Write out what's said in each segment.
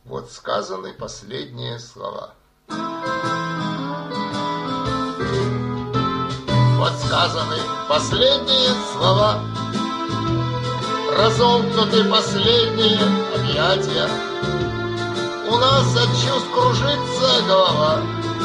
Вот сказаны последние слова. Вот сказаны последние слова, разомкнуты последние объятия. У нас от чувств кружится голова,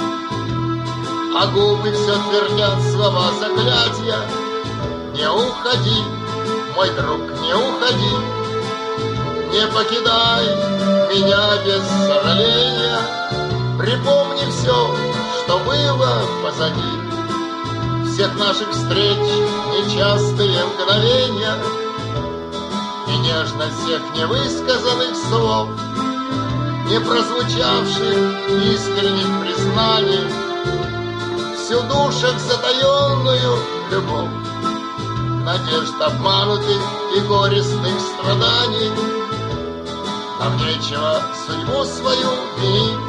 а губы все твердят слова заклятия. Не уходи, мой друг, не уходи, не покидай меня без сожаления. Припомни все, что было позади, всех наших встреч, нечастые мгновения и нежность всех невысказанных слов, не прозвучавших искренних признаний, всю душах затаенную любовь, надежд обманутых и горестных страданий. Нам нечего судьбу свою винить,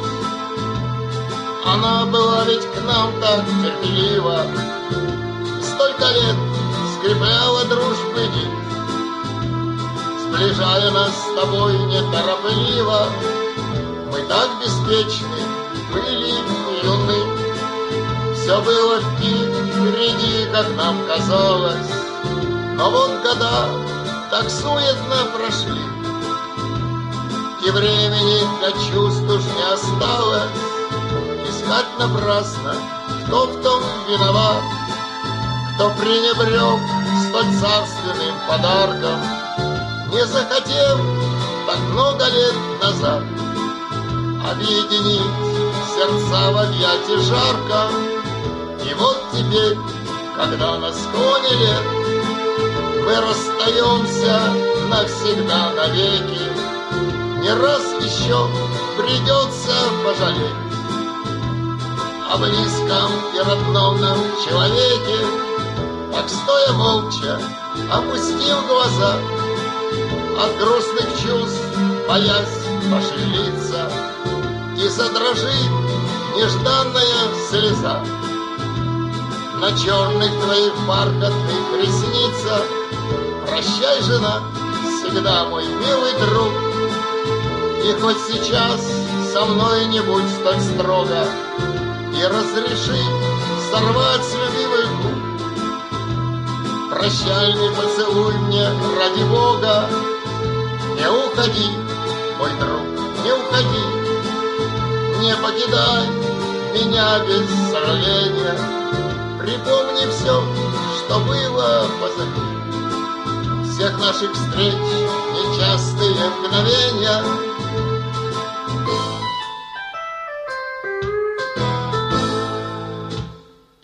она была ведь к нам так терпелива, столько лет скрепляла дружбы нить, сближая нас с тобой неторопливо. Мы так беспечны были юны, все было впереди, как нам казалось, но вот года так суетно прошли, и времени для чувств уж не осталось. Искать напрасно, кто в том виноват, кто пренебрег столь царственным подарком, не захотел так много лет назад объединить сердца в объятии жарко. И вот теперь, когда на склоне лет мы расстаемся навсегда навеки, не раз еще придется пожалеть о близком и родном нам человеке. Так стоя молча, опустив глаза, от грустных чувств боясь пошевелиться, и задрожит нежданная слеза на черных твоих бархатных ресницах. Прощай, жена, всегда мой милый друг, и хоть сейчас со мной не будь столь строго, и разреши сорвать с любимых губ прощальный поцелуй мне ради Бога. Не уходи, мой друг, не уходи, не покидай меня без сожаления. Припомни все, что было позади, всех наших встреч, нечастые мгновения.